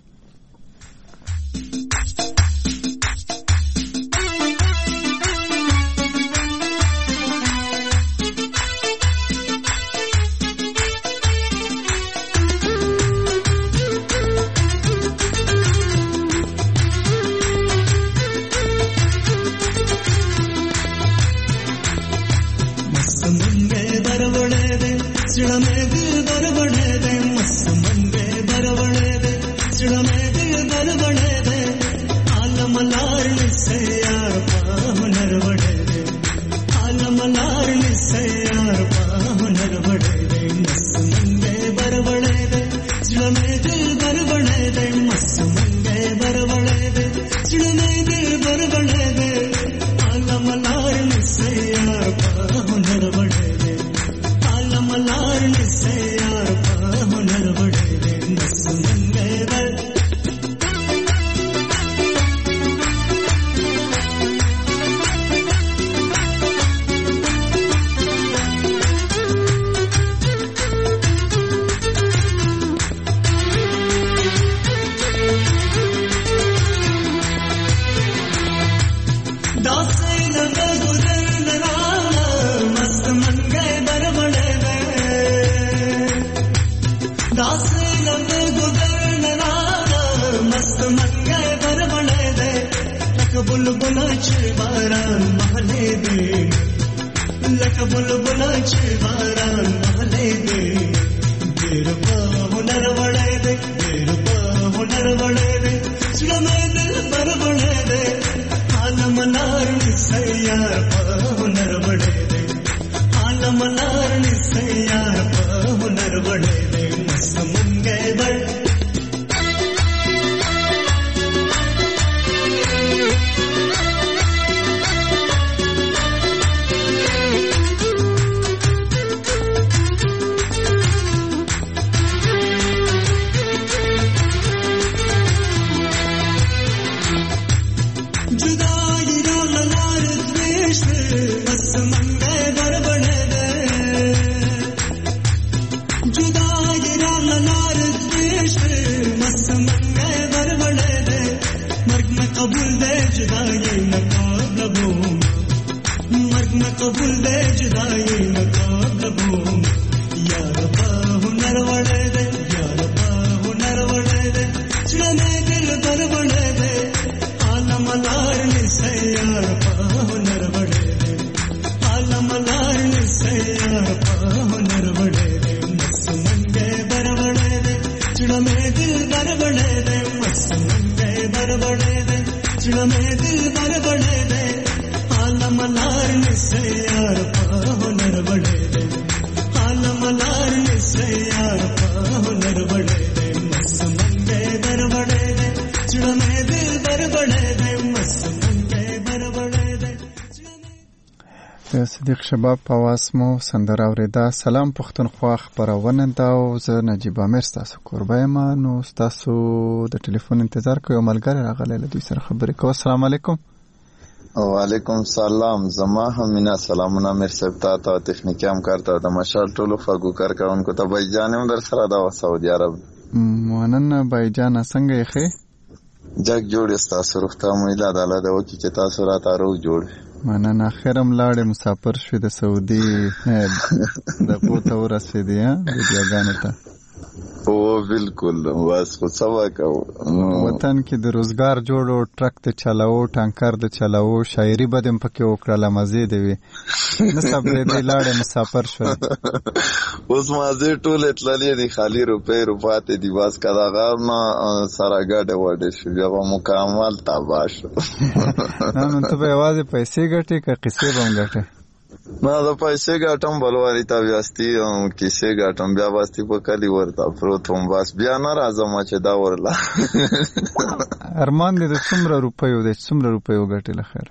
صدیق شباب په واس مو سندره اوریدا. سلام پښتونخوا خبرونه دا او زه نجیب امیر تاسو کوربه ما نو تاسو د ټلیفون انتظار کوي. ملګری راغلی له دوی سره خبرې کوو. السلام علیکم. وعلیکم سلام. زما هم مینا سلامونه امیر صاحب ته تخنیکی همکار ته د مشال ټولو فګو کارکونکو ته بای جان هم در سره دا سعودي عرب. مننه بای جان څنګه یې ښه؟ جګ جوړ تاسو روغتیا مو اله تعالی د وکی چې تاسو را تارو جوړ. مننه. خیرم لاړې مسافر شوې د سعودي د پوته ورسېدې د بیاګانو ته. او بالکل بس خو سوا کو وطن کې د روزګار جوړو ټرک ته چلاو ټانکر د چلاو شاعري بدم پکې وکړه مزه دی وي نسب دې لاړې مسافر شو. اوس مازه ټول اتللې دي خالی روپات دی واس کدا غارنا سارا ګټه وړې شو بیا مکمل تباش. نن ته به आवाज پیسې ګټې که قصې بم ګټې؟ ما د پیسې ګټم بلواري تا بیاستی او کیسې ګټم بیا واستی په کلی ورته پروتوم بس بیا نه راځم چې دا ورلا. ارمان دې څومره روپیو ګټل خیر؟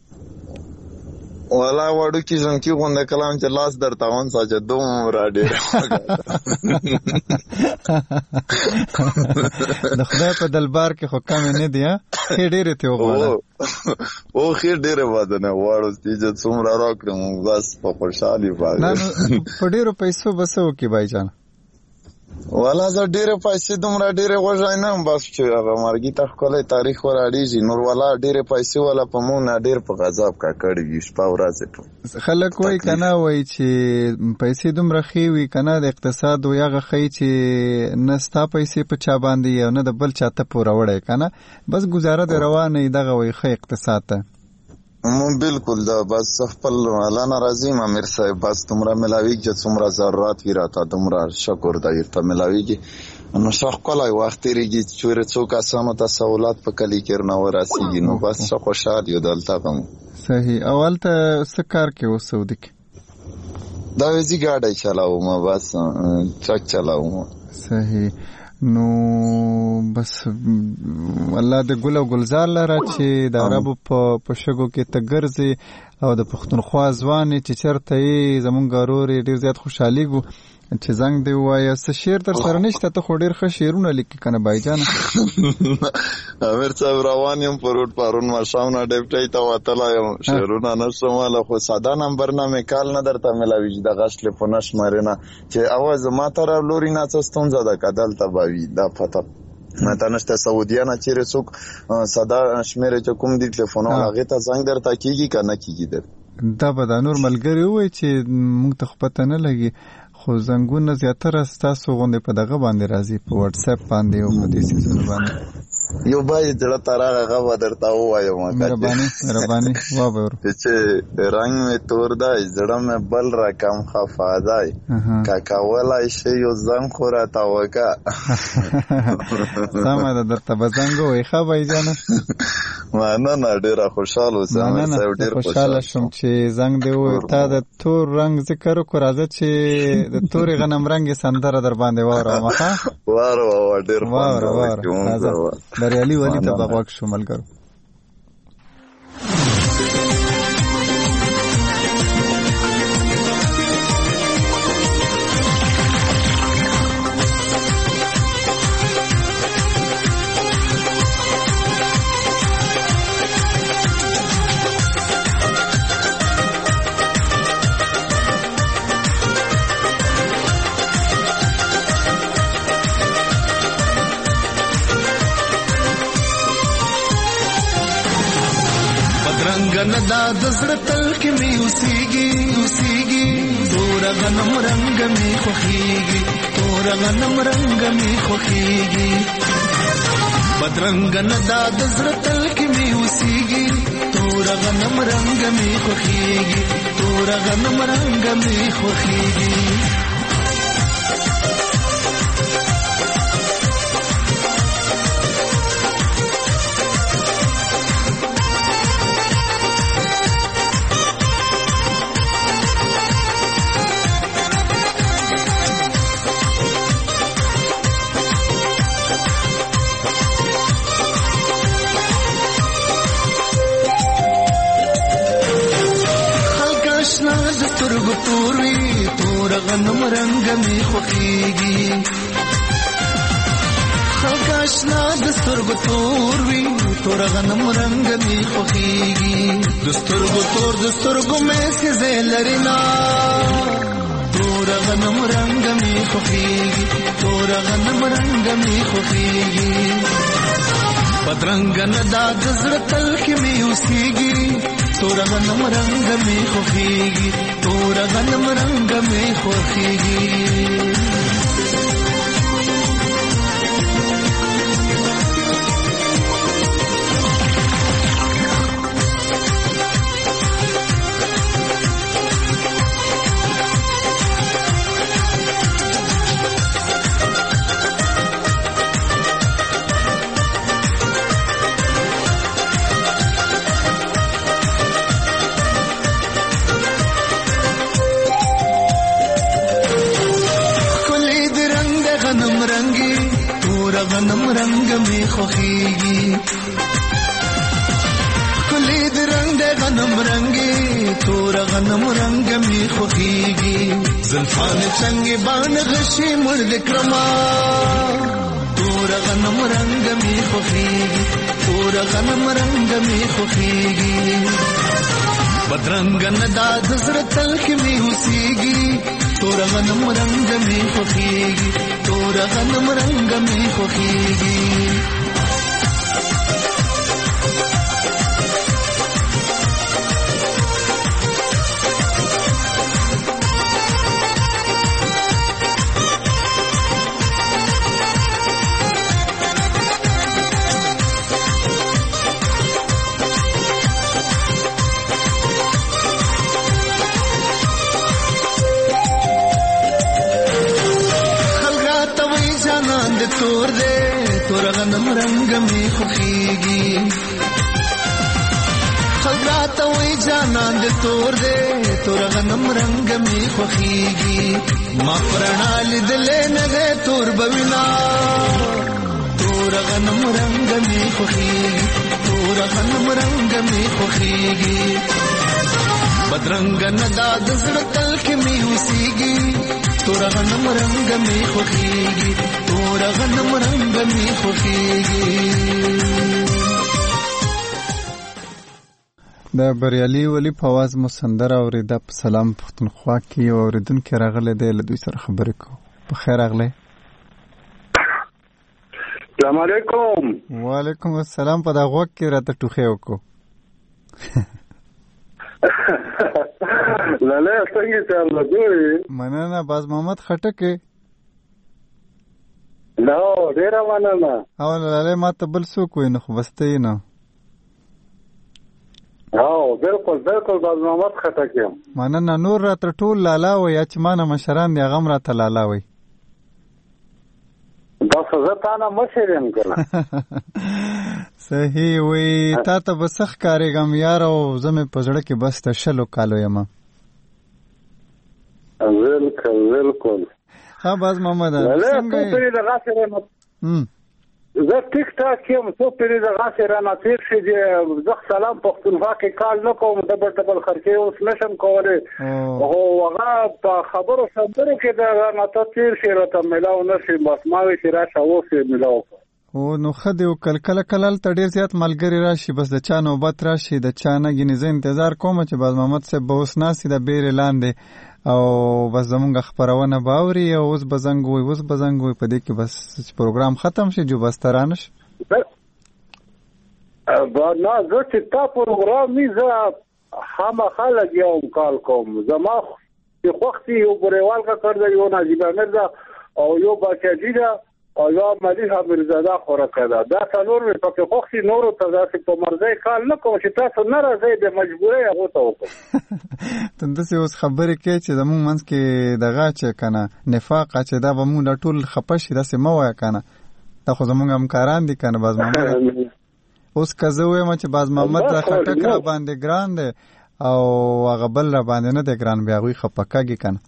ولا وړو کې ځنکی غونډه کلام چې لاس درته وان ساجه دوم را ډېر. د خدای په دلبار کې خو کم نه دی ها ډېر ته وغواړه او خیر ډېر وادنه واړو چې څومره راکړم بس په خوشالي باندې. نه په ډېرو پیسو بسو کې بای جان والا زه ډېر پیسې دومره ډېر غوښای نه بس چې هغه مرګي ته خپل تاریخ وراړيږي نور والا ډېر پیسې والا په مونږ ډېر په غضب کا کړی وي شپه ورځ ته خلک وای کنه وای چې پیسې دومره خي وي کنه د اقتصاد او هغه خي چې نستا پیسې په چا باندې او نه د بل چاته پوره وړي کنه بس گزاره د روانه دغه وای خي اقتصاد ته. بالکل دا بس خپل الله ناراضي امیر صاحب بس تمره ملاوي چې څومره ضرورت وی راته تمره شکر دای ته ملاويږي نو څخه کولای وخت ریږي چې څوک اسانه ته سہولت په کلی کې نه ورسیږي نو بس څه خوشاله یو دلته کوم. صحیح. اول ته سکار کې وسودی کې دا وځي ګاډي چلاو ما بس ټرک چلاو ما. صحیح. نو بس الله د ګل او گلزار لره چې د عربو په شګو کې ته ګرځي او د پښتونخوا ځوان چې چرته یې زمونږ غرور ډیر زیات خوشحاليږي چې زنګ دی وایي څه شعر در سره نشته ته خو ډیر ښه شعرونه لیکي کنه بای جان. امیر صاحب روان یم پر روډ پرون ما شاونه ډیپټي ته وتلایم شعرونه نشماله خو ساده نمبر نه میکال نه درته ملاوي د غشل په نش مرینا چې اواز ما تر لوري نه څستون زده کدل تبوي دا پته مته نشته سعودیانه چیرې څوک ساده شمیره چې کوم دی ټلیفون هغه ته زنګ درته کیږي کنه کیږي در دا به د نور ملګری وای چې موږ ته خپته نه لګي خو زنګونه زیاتره ستاسو غونډې په دغه باندې راځي په واتس اپ باندې او په دې سیسونو باندې یو بای دړه ترغه غو درته وایم مهرباني وابر چې رنگ می تور دای زړه می بل رقم خفادای کاکا ولای شی یو زنګ خورا تا وکا سمه ده درته بزنګ وای خا بای جان نه ډیره خوشاله اوسم ډیر خوشاله شوم چې زنګ دی و تا د تور رنگ ذکر کو راځه چې د توري غنم رنگ سندره در باندې واره مخه واره ډیر واره بریالي ولی ته بغوک شو ملګرو. ندا دزړه تل کې می اوسېږي تور غنم رنگ می خوخيږي بدرنګ ندا دزړه تل کې می اوسېږي تور غنم رنگ می خوخيږي غنم رنگ می خوخیږي خلک آشنا د سترګو تور وي تور غنم رنگ می خوخیږي د سترګو تور د سترګو مې سزه لرينا تور غنم رنگ می خوخیږي تور غنم رنگ می خوخیږي بدرنګ نه دا د زړه تل کې می اوسېږي تور غنم رنگ می خوخیږي تور غنم رنگ می خوخیږي غنم رنگ می خوخیږي کلی د رنگ د غنم رنگي تور غنم رنگ می خوخیږي زلفان څنګه باندې غشي مړ لیکرما تور غنم رنگ می خوخیږي تور غنم رنگ می خوخیږي بدرنګ نه دا د زړه تل کې می اوسېږي تور غنم رنگ می خوخیږي تور غنم رنگ می خوخیږي تور دے تور غنم رنگ می خوخیږي خلرات وای جانان دے تور دے تور غنم رنگ می خوخیږي ما پرنال دلې نه دے تور بوینا تور غنم رنگ می خوخیږي تور غنم رنگ می خوخیږي بدرنګ نه دا د زړه تل کې می اوسېږي تور غنم رنگ می خوخیږي تور غنم رنگ می خوخیږي د بریالي ولی په आवाज مو سندره اوریده په سلام پښتونخوا کې اوریدونکو راغله د دوی سره خبرې کو په خیر راغله السلام علیکم وعلیکم السلام په دغه کې راته ټوخه وکړو لاله څنګه ته لګوي مننه باز محمد خټکه نو ډیر مننه او لاله ما ته بل څوک ویني خو بسته نه او بالکل باز محمد خټکه مننه نور را تر ټول لاله و یا چې مانه مشران دی غم را ته لاله وي دا څه تانه مشرین کړه صحیح وي تا ته بسخ کارېګم یار او زمې پزړه کې بس ته شلو کالو یم بالکل ها باز محمد څنګه زه ټیک ټاک یم څو پیری د غاسه رانه تیر شي زه سلام پښتونخوا کې کال نه کوم ډبل خرچې اوس نشم کولای او هغه په خبرو کې دا نه تیر شي راته ملاو نشي بس ما وی چې راشه اوسې ملاو او نو خدای او کلکل ته ډیر زیات ملګری راشي بس د چا نوبت راشي د چا نه غني زه انتظار کوم چې باز محمد صاحب به اوس ناسي د بیر لاندې او بس زمونږ خبرونه باوري او اوس بزنګوي په دې کې بس پروګرام ختم شي جو بس ترانش نه زه چې تا پروګرام میزه خامخا لګیاوم کال کوم زما چې وختي یو بریوال کا کړی یو نجیب مرزا او یو باچاجی دا او یو مليحه مرزاده خوره کړه دا څلور په کې وختي نورو ته ځکه په مرزي کال نه کوم چې تاسو نه راځي د مجبورۍ هغه ته وکړه تندسي اوس خبرې کوي چې زموږ منځ کې دغه چې کنه نفاق چې دا به مونږ ټول خپشي داسې مو وای کنه دا خو زموږ همکاران دي کنه باز محمد اوس کزه وایم چې باز محمد را خټک را باندې ګران دي او هغه بل را باندې نه دی ګران بیا غوي خپکاږي کنه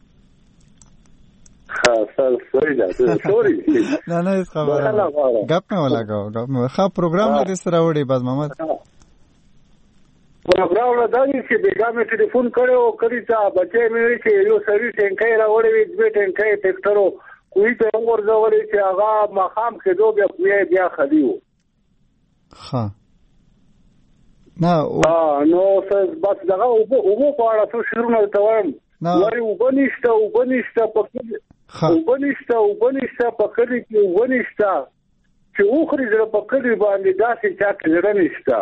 سوري نه هیڅ خبره غپ نه ولاګاو غپ نو ښه پروګرام دې سره وړي باز محمد راوړه دا چې بیګا مې ټلیفون کړو کړی چې بچي مې چې یو سړی ټینکای راوړې وي د ټینکای ټیکټرو کوی ته ورځولې چې هغه مخام کېدو بیا خلیو ها نه نو بس دغه وبو په اړه څه شروع ته وایم وای وبنيشته په کلی کې وبنيشته چې اوخري زره په کلی باندې داسې چا کې زره نشته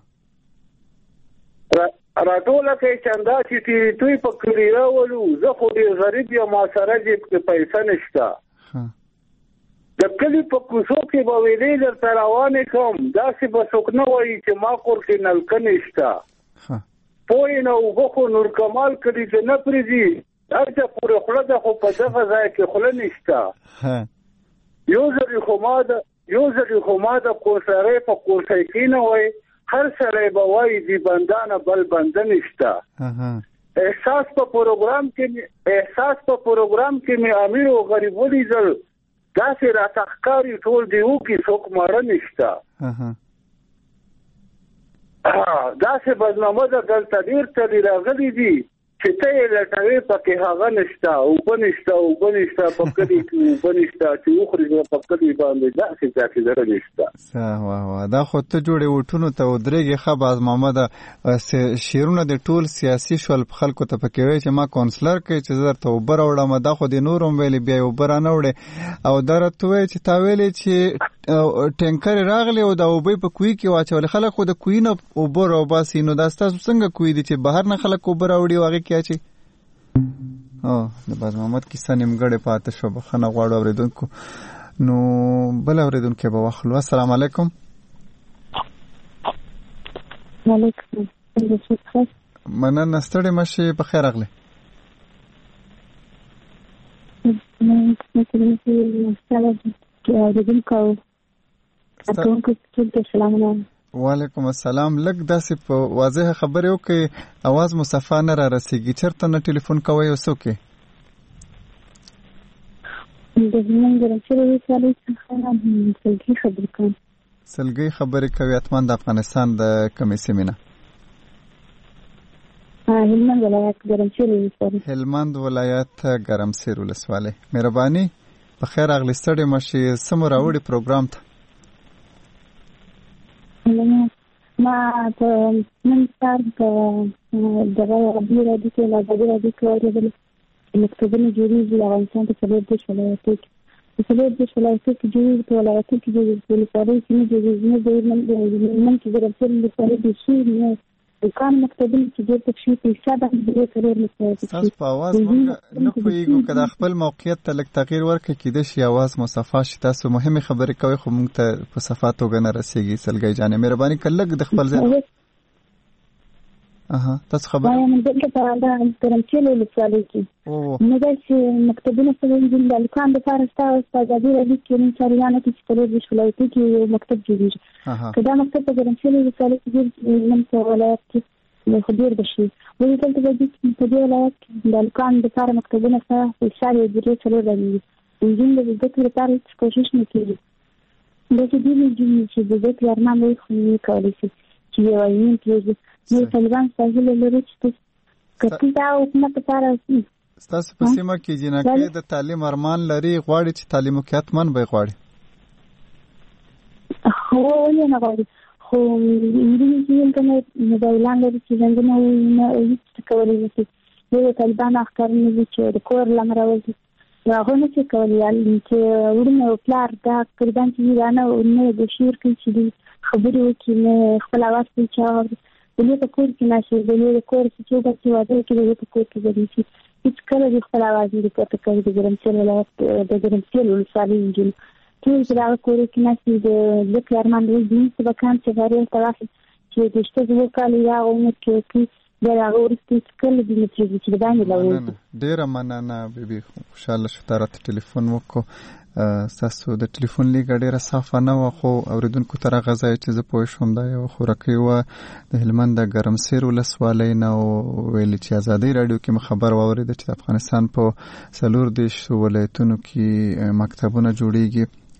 راټوله کې چندا چې توی په کلی راولو زه خو دې غریب یا ما سره جیب کې پیسې نشته د کلی په کوڅو کې به ویلې درته روانې کوم داسې به څوک نه وایي چې ما کور کې نلکه نشته پوی نه وبخو نور کمال کړي چې نه پریږي هرچا پورې خوله ده خو په دغه ځای کې خوله نشته یو ځل خو ما د کوسرې په کوسۍ کې نه وای هر سړی به وایي دی بندانه بل بنده نشته احساس په پروګرام کې مې امیر او غریب ولیدل داسې راته ښکاري ټول دی وکړي څوک ماړه نشته داسې بدنامه ده دلته ډېر تلي راغلي دي چې ته یې لټوې پکې هغه نشته اوبه نشته په کلي کې اوبه نشته چې وخوري په کلي باندې داسې ځای زره نشته واه دا خو ته جوړې وټونو ته ودرېږې ښه باز محمده شعرونه د ټول سیاسي شول خلکو ته پکې وایي چې ما کونسلر کوي چې زه درته اوبه راوړم دا خو د نور هم ویلې بیا یې اوبه رانه وړې او دا راته وایي چې تا ویلې چې ټینکر راغلی او دا اوبه په کوی کې واچولې خلک خو د کوی نه اوبه راوباسي نو دا ستاسو څنګه کوی دي چې بهر نه خلک اوبه راوړي او هغې کې اچي د باز محمد کیسه نیمګړې پاتې شوه بخښنه غواړو اورېدونکو نو بل اورېدونکی به واخلو السلام علیکم مننه ستړې مه شې په خیر راغلې وعلیکم السلام لږ داسې په واضح خبرې وکړئ اواز مو صفا نه را رسیږي چېرته نه ټلیفون کوئ او څوک یې سلګۍ خبرې کوي اتمن د افغانستان د کومې سیمې نه هلمند ولایت ګرمسیر ولسوالۍ مهرباني په خیر راغلې ستړې مه شې څه مو راوړي پروګرام ته ما په نن سهار په دغه رادیو کې واورېدل مکتوبونه جوړېږي افغانستان په څلور دېرش ولایتو کې جوړېږي په ولایتو کې جوړېږي په ولسوالۍ کې نه جوړېږي نه نن چې ګرمسیر ولسوالۍ د شي نه کان مکتوبونه چې ډېر تکشي په حساب باندې څلور تاسو په اواز موږ نه پوهېږو که د خپل موقعیت ته لږ تغییر ورکړئ کېدای شي اواز مو صفا شي تاسو مهمې خبرې کوئ خو موږ ته په صفا توګه نه رسېږي سلګۍ جانې مهرباني که لږ د خپل ځای تاسو خبرې دلته په ګرمسیر ولسوالۍ کې نو داسې مکتبونه سره د هلکان دپاره ستا ازادي راډیو کې نن ساریانو کې چې څلور دېرش ولایتو کې یو مکتب جوړېږي که دا مکتب په ګرمسیر ولسوالۍ کې نن په ولایت کې خو ډېر به شي ولې دلته به په دې ولایت کې د هلکانو دپاره مکتبونه سته حساب یې درې څلور راځي نجونې د زده کړې لپاره هېڅ کوشش نه کېږي داسې ډېرې نجونې چې د زده کړې ارمان لري خو نه کولی شي چې یو عینین پرېږدي نو طالبان ساحله لري چې کتل دا حکومت لپاره ستاسو په سیمه کې جنکۍ د تعلیم ارمان لري غواړي چې تعلیم وکړي حتماً به یې غواړي خو ولې نه غواړي خو نجونې چې دلته موبایلان لري چې زنګونه هېڅ څه کولی نه شي یو د طالبانو افکارونه دي چې د کور له امله راوځي نو هغه نه شي کولی چې وړونه او پلار دا قربان چې دي دا نه د شعر کوي چې دي خبرې وکړي نه خپل اواز کوي چې دلې په کور کې ناشي دلې د کور چې څو بچي واده کې دلې په کور کې ځي چې هیڅ کله د خپل اواز نه پورته کوي د ګرمسیر ولایت د ګرمسیر ولسوالۍ نجونې ټول چې هغه کور کې ناشي د ذکر ارمان د دین څه بکان چې غاړې ته واخلي چې د شته ځو کال یا عمر کې دا هغه ورته کله د متري چې باندې لاوي ډیره مننه بیبي خوشاله شو ترته ټلیفون وکړو تاسو د ټلیفون لیږه ډیره صافه نه وه خو اورېدونکو ته راغځای چې زه پوه شوم دا یوه خورکۍ وه د هلمند د ګرمسیر ولسوالۍ نه ویلې چې ازادۍ راډیو کې مې خبر واورېده چې د افغانستان په څلور دېرش ولایتونو کې مکتبونه جوړېږي